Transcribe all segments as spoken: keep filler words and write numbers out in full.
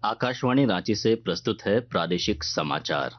आकाशवाणी रांची से प्रस्तुत है प्रादेशिक समाचार।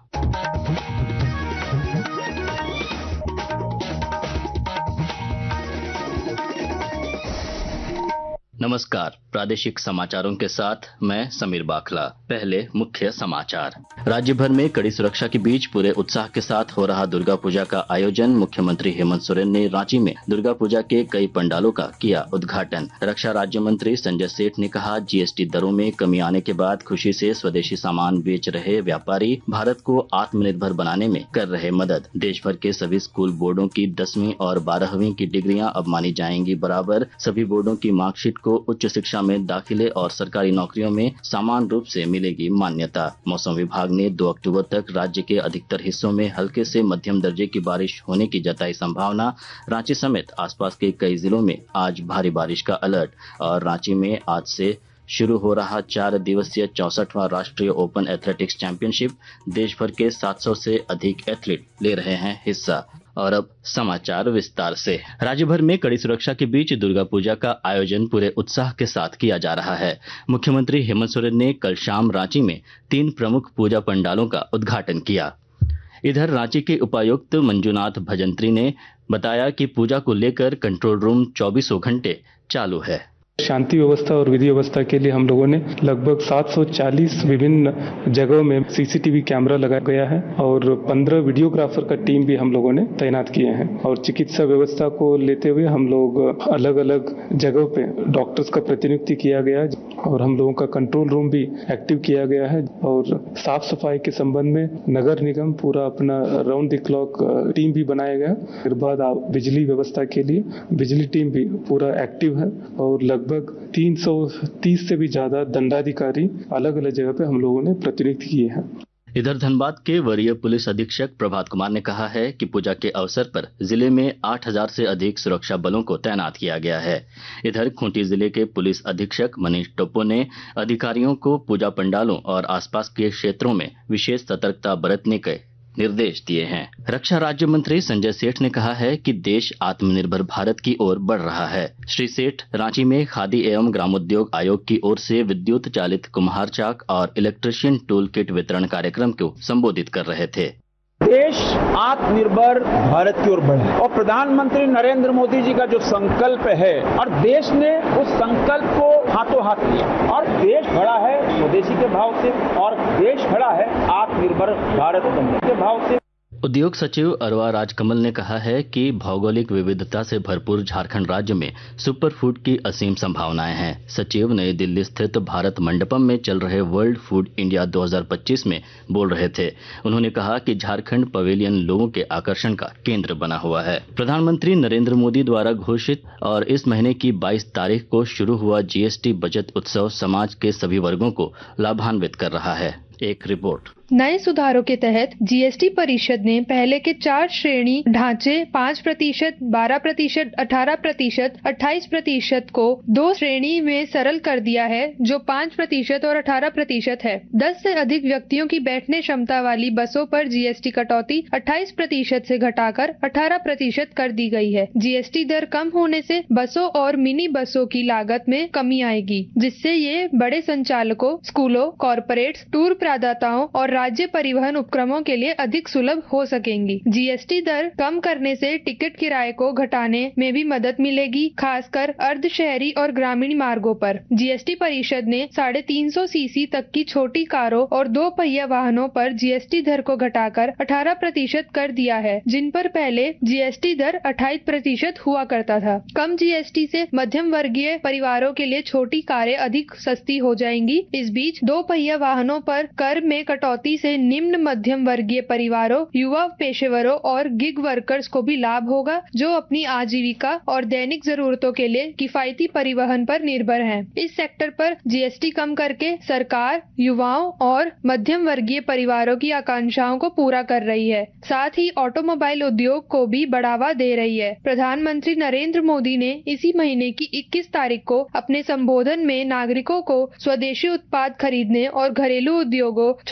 नमस्कार, प्रादेशिक समाचारों के साथ मैं समीर बाखला। पहले मुख्य समाचार। राज्य भर में कड़ी सुरक्षा के बीच पूरे उत्साह के साथ हो रहा दुर्गा पूजा का आयोजन। मुख्यमंत्री हेमंत सोरेन ने रांची में दुर्गा पूजा के कई पंडालों का किया उद्घाटन। रक्षा राज्य मंत्री संजय सेठ ने कहा, जीएसटी दरों में कमी आने के बाद खुशी से स्वदेशी सामान बेच रहे व्यापारी भारत को आत्मनिर्भर बनाने में कर रहे मदद। देश भर के सभी स्कूल बोर्डों की दसवीं और बारहवीं की डिग्रियां अब मानी जाएंगी बराबर। सभी बोर्डों की मार्कशीट को उच्च शिक्षा में दाखिले और सरकारी नौकरियों में समान रूप से मिलेगी मान्यता। मौसम विभाग ने दो अक्टूबर तक राज्य के अधिकतर हिस्सों में हल्के से मध्यम दर्जे की बारिश होने की जताई संभावना। रांची समेत आसपास के कई जिलों में आज भारी बारिश का अलर्ट। और रांची में आज से शुरू हो रहा चार दिवसीय चौसठवां राष्ट्रीय ओपन एथलेटिक्स चैंपियनशिप। देश भर के सात सौ से अधिक एथलीट ले रहे हैं हिस्सा। और अब समाचार विस्तार से। राज्य भर में कड़ी सुरक्षा के बीच दुर्गा पूजा का आयोजन पूरे उत्साह के साथ किया जा रहा है। मुख्यमंत्री हेमंत सोरेन ने कल शाम रांची में तीन प्रमुख पूजा पंडालों का उद्घाटन किया। इधर रांची के उपायुक्त मंजुनाथ भजंत्री ने बताया कि पूजा को लेकर कंट्रोल रूम चौबीसों घंटे चालू है। शांति व्यवस्था और विधि व्यवस्था के लिए हम लोगों ने लगभग सात सौ चालीस विभिन्न जगहों में सीसीटीवी कैमरा लगाया गया है और पंद्रह वीडियोग्राफर का टीम भी हम लोगों ने तैनात किए हैं। और चिकित्सा व्यवस्था को लेते हुए हम लोग अलग अलग जगहों पे डॉक्टर्स का प्रतिनियुक्ति किया गया है और हम लोगों का कंट्रोल रूम भी एक्टिव किया गया है। और साफ सफाई के संबंध में नगर निगम पूरा अपना राउंड द क्लॉक टीम भी बनाया गया। फिर बाद बिजली व्यवस्था के लिए बिजली टीम भी पूरा एक्टिव है और लगभग तीन सौ तीस से भी ज्यादा दंडाधिकारी अलग अलग जगह पे हम लोगों ने प्रतिनियुक्त किए हैं। इधर धनबाद के वरीय पुलिस अधीक्षक प्रभात कुमार ने कहा है कि पूजा के अवसर पर जिले में आठ हजार से अधिक सुरक्षा बलों को तैनात किया गया है। इधर खूंटी जिले के पुलिस अधीक्षक मनीष टोप्पो ने अधिकारियों को पूजा पंडालों और आसपास के क्षेत्रों में विशेष सतर्कता बरतने के निर्देश दिए हैं। रक्षा राज्य मंत्री संजय सेठ ने कहा है कि देश आत्मनिर्भर भारत की ओर बढ़ रहा है। श्री सेठ रांची में खादी एवं ग्रामोद्योग आयोग की ओर से विद्युत चालित कुम्हार चाक और इलेक्ट्रीशियन टूल किट वितरण कार्यक्रम को संबोधित कर रहे थे। देश आत्मनिर्भर भारत की ओर बढ़े और प्रधानमंत्री नरेंद्र मोदी जी का जो संकल्प है और देश ने उस संकल्प को हाथों हाथ लिया और देश खड़ा है स्वदेशी के भाव से और देश खड़ा है आत्मनिर्भर भारत बनने के भाव से। उद्योग सचिव अरवा राजकमल ने कहा है कि भौगोलिक विविधता से भरपूर झारखंड राज्य में सुपर फूड की असीम संभावनाएं हैं। सचिव नई दिल्ली स्थित भारत मंडपम में चल रहे वर्ल्ड फूड इंडिया दो हज़ार पच्चीस में बोल रहे थे। उन्होंने कहा कि झारखंड पवेलियन लोगों के आकर्षण का केंद्र बना हुआ है। प्रधानमंत्री नरेंद्र मोदी द्वारा घोषित और इस महीने की बाईस तारीख को शुरू हुआ जीएसटी बचत उत्सव समाज के सभी वर्गों को लाभान्वित कर रहा है। एक रिपोर्ट। नए सुधारों के तहत जीएसटी परिषद ने पहले के चार श्रेणी ढांचे पाँच प्रतिशत, बारह प्रतिशत, अठारह प्रतिशत, अट्ठाईस प्रतिशत को दो श्रेणी में सरल कर दिया है, जो पाँच प्रतिशत और अठारह प्रतिशत है। दस से अधिक व्यक्तियों की बैठने क्षमता वाली बसों पर जीएसटी कटौती अट्ठाईस प्रतिशत से घटाकर अठारह प्रतिशत कर दी गई है। जीएसटी दर कम होने से बसों और मिनी बसों की लागत में कमी आएगी, जिससे ये बड़े संचालकों, स्कूलों, कॉरपोरेट्स, टूर प्रदाताओं और राज्य परिवहन उपक्रमों के लिए अधिक सुलभ हो सकेंगी। जीएसटी दर कम करने से टिकट किराए को घटाने में भी मदद मिलेगी, खासकर अर्ध शहरी और ग्रामीण मार्गों पर। जीएसटी परिषद ने साढ़े तीन सौ सीसी तक की छोटी कारों और दो पहिया वाहनों पर जीएसटी दर को घटाकर अठारह प्रतिशत कर दिया है, जिन पर पहले जीएसटी दर अट्ठाईस प्रतिशत हुआ करता था। कम जीएसटी से मध्यम वर्गीय परिवारों के लिए छोटी कारें अधिक सस्ती हो जाएंगी। इस बीच दो पहिया वाहनों पर कर में कटौती से निम्न मध्यम वर्गीय परिवारों, युवा पेशेवरों और गिग वर्कर्स को भी लाभ होगा, जो अपनी आजीविका और दैनिक जरूरतों के लिए किफायती परिवहन पर निर्भर हैं। इस सेक्टर पर जीएसटी कम करके सरकार युवाओं और मध्यम वर्गीय परिवारों की आकांक्षाओं को पूरा कर रही है। साथ ही ऑटोमोबाइल उद्योग को भी बढ़ावा दे रही है। प्रधानमंत्री नरेंद्र मोदी ने इसी महीने की इक्कीस तारीख को अपने संबोधन में नागरिकों को स्वदेशी उत्पाद खरीदने और घरेलू उद्योगों, छोटे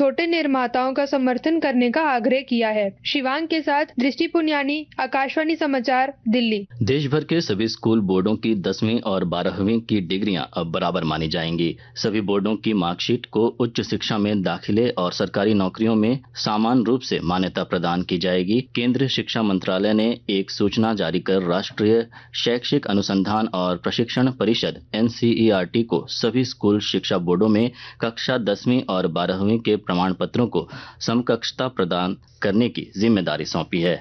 निर्माताओं का समर्थन करने का आग्रह किया है। शिवांग के साथ दृष्टि पुनियानी, आकाशवाणी समाचार, दिल्ली। देश भर के सभी स्कूल बोर्डों की दसवीं और बारहवीं की डिग्रियां अब बराबर मानी जाएंगी। सभी बोर्डों की मार्कशीट को उच्च शिक्षा में दाखिले और सरकारी नौकरियों में समान रूप से मान्यता प्रदान की जाएगी। केंद्रीय शिक्षा मंत्रालय ने एक सूचना जारी कर राष्ट्रीय शैक्षिक अनुसंधान और प्रशिक्षण परिषद N C E R T को सभी स्कूल शिक्षा बोर्डों में कक्षा दसवीं और बारहवीं के प्रमाण पत्रों को समकक्षता प्रदान करने की जिम्मेदारी सौंपी है।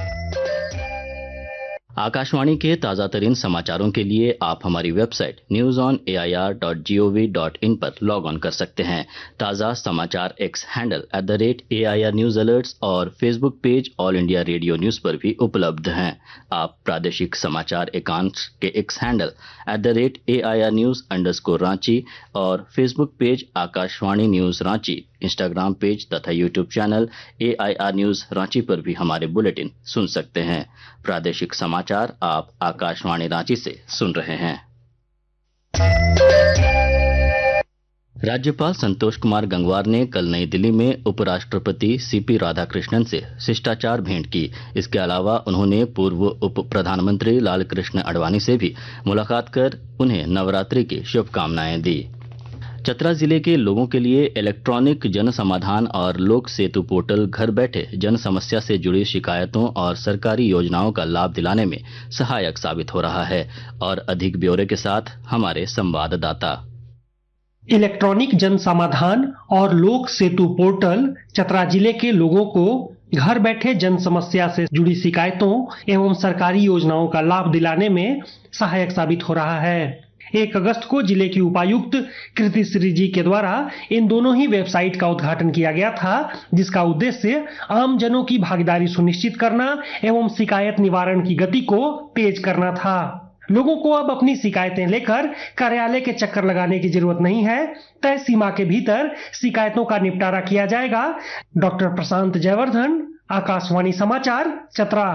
आकाशवाणी के ताजा तरीन समाचारों के लिए आप हमारी website news on A I R dot G O V dot in पर लॉग ऑन कर सकते हैं। ताजा समाचार X handle at the rate A I R news alerts और Facebook page All India Radio news पर भी उपलब्ध हैं। आप प्रादेशिक समाचार एकांश के X handle at the rate A I R news underscore Ranchi और Facebook page Akashvani news Ranchi, Instagram page तथा YouTube channel A I R news Ranchi पर भी हमारे बुलेटिन सुन सकते हैं। प्रादेशिक समाचार आप आकाशवाणी रांची से सुन रहे हैं। राज्यपाल संतोष कुमार गंगवार ने कल नई दिल्ली में उपराष्ट्रपति सी पी राधाकृष्णन से शिष्टाचार भेंट की। इसके अलावा उन्होंने पूर्व उप प्रधानमंत्री लालकृष्ण आडवाणी से भी मुलाकात कर उन्हें नवरात्रि की शुभकामनाएं दी। चतरा जिले के लोगों के लिए इलेक्ट्रॉनिक जन समाधान और लोक सेतु पोर्टल घर बैठे जन समस्या से जुड़ी शिकायतों और सरकारी योजनाओं का लाभ दिलाने में सहायक साबित हो रहा है। और अधिक ब्यौरे के साथ हमारे संवाददाता। इलेक्ट्रॉनिक जन समाधान और लोक सेतु पोर्टल चतरा जिले के लोगों को घर बैठे जन समस्या से जुड़ी शिकायतों एवं सरकारी योजनाओं का लाभ दिलाने में सहायक साबित हो रहा है। एक अगस्त को जिले की उपायुक्त कृति श्री जी के द्वारा इन दोनों ही वेबसाइट का उद्घाटन किया गया था, जिसका उद्देश्य आम जनों की भागीदारी सुनिश्चित करना एवं शिकायत निवारण की गति को तेज करना था। लोगों को अब अपनी शिकायतें लेकर कार्यालय के चक्कर लगाने की जरूरत नहीं है। तय सीमा के भीतर शिकायतों का निपटारा किया जाएगा। डॉक्टर प्रशांत जयवर्धन, आकाशवाणी समाचार, चतरा।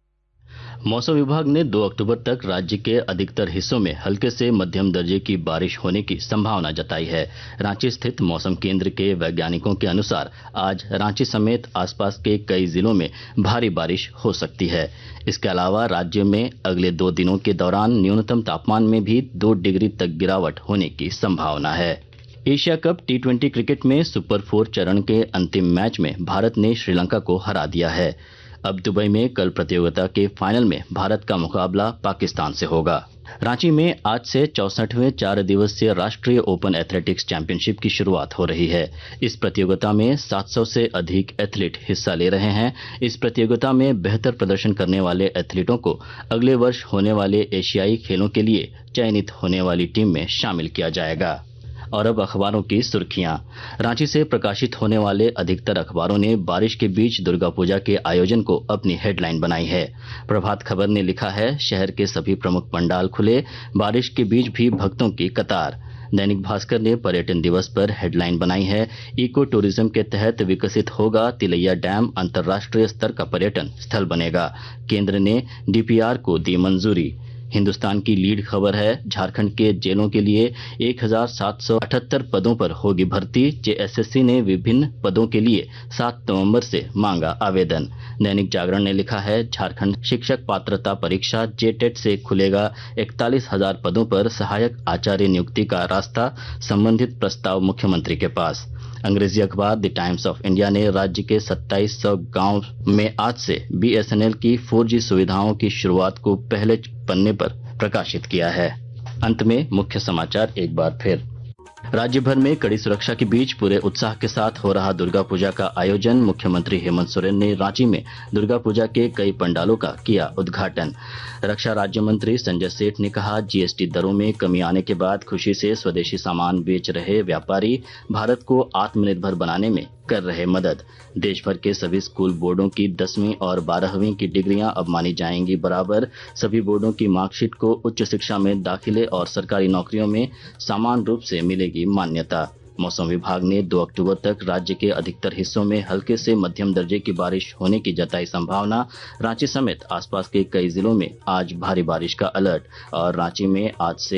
मौसम विभाग ने दो अक्टूबर तक राज्य के अधिकतर हिस्सों में हल्के से मध्यम दर्जे की बारिश होने की संभावना जताई है। रांची स्थित मौसम केंद्र के वैज्ञानिकों के अनुसार आज रांची समेत आसपास के कई जिलों में भारी बारिश हो सकती है। इसके अलावा राज्य में अगले दो दिनों के दौरान न्यूनतम तापमान में भी दो डिग्री तक गिरावट होने की संभावना है। Asia cup T twenty cricket में सुपर फोर चरण के अंतिम मैच में भारत ने श्रीलंका को हरा दिया है। अब दुबई में कल प्रतियोगिता के फाइनल में भारत का मुकाबला पाकिस्तान से होगा। रांची में आज से चौसठवें चार दिवसीय राष्ट्रीय ओपन एथलेटिक्स चैंपियनशिप की शुरुआत हो रही है। इस प्रतियोगिता में सात सौ से अधिक एथलीट हिस्सा ले रहे हैं। इस प्रतियोगिता में बेहतर प्रदर्शन करने वाले एथलीटों को अगले वर्ष होने वाले एशियाई खेलों के लिए चयनित होने वाली टीम में शामिल किया जाएगा। और अब अखबारों की सुर्खियां। रांची से प्रकाशित होने वाले अधिकतर अखबारों ने बारिश के बीच दुर्गा पूजा के आयोजन को अपनी हेडलाइन बनाई है। प्रभात खबर ने लिखा है, शहर के सभी प्रमुख पंडाल खुले, बारिश के बीच भी भक्तों की कतार। दैनिक भास्कर ने पर्यटन दिवस पर हेडलाइन बनाई है, इको टूरिज्म के तहत विकसित होगा तिलैया डैम, अंतर्राष्ट्रीय स्तर का पर्यटन स्थल बनेगा। केंद्र ने डी पी आर को दी मंजूरी। हिंदुस्तान की लीड खबर है, झारखंड के जेलों के लिए एक हजार सात सौ अठहत्तर पदों पर होगी भर्ती। जे एस एस सी ने विभिन्न पदों के लिए सात नवंबर से मांगा आवेदन। दैनिक जागरण ने लिखा है, झारखंड शिक्षक पात्रता परीक्षा जे टेट से खुलेगा इकतालीस हजार पदों पर सहायक आचार्य नियुक्ति का रास्ता, संबंधित प्रस्ताव मुख्यमंत्री के पास। अंग्रेजी अखबार द टाइम्स ऑफ इंडिया ने राज्य के सत्ताईस सौ गांव में आज से बी एस एन एल की फोर जी सुविधाओं की शुरुआत को पहले पन्ने पर प्रकाशित किया है। अंत में मुख्य समाचार एक बार फिर। राज्य भर में कड़ी सुरक्षा के बीच पूरे उत्साह के साथ हो रहा दुर्गा पूजा का आयोजन। मुख्यमंत्री हेमंत सोरेन ने रांची में दुर्गा पूजा के कई पंडालों का किया उद्घाटन। रक्षा राज्य मंत्री संजय सेठ ने कहा, जी एस टी दरों में कमी आने के बाद खुशी से स्वदेशी सामान बेच रहे व्यापारी भारत को आत्मनिर्भर बनाने में कर रहे मदद। देश भर के सभी स्कूल बोर्डों की दसवीं और बारहवीं की डिग्रियां अब मानी जाएंगी बराबर। सभी बोर्डों की मार्कशीट को उच्च शिक्षा में दाखिले और सरकारी नौकरियों में समान रूप से मिलेगी मान्यता। मौसम विभाग ने दो अक्टूबर तक राज्य के अधिकतर हिस्सों में हल्के से मध्यम दर्जे की बारिश होने की जताई संभावना। रांची समेत आसपास के कई जिलों में आज भारी बारिश का अलर्ट। और रांची में आज से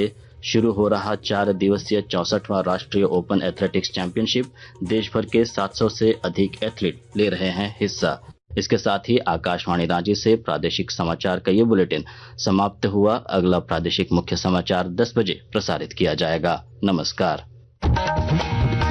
शुरू हो रहा चार दिवसीय चौसठवां राष्ट्रीय ओपन एथलेटिक्स चैंपियनशिप, देश भर के सात सौ से अधिक एथलीट ले रहे हैं हिस्सा। इसके साथ ही आकाशवाणी रांची से प्रादेशिक समाचार का ये बुलेटिन समाप्त हुआ। अगला प्रादेशिक मुख्य समाचार दस बजे प्रसारित किया जाएगा। नमस्कार।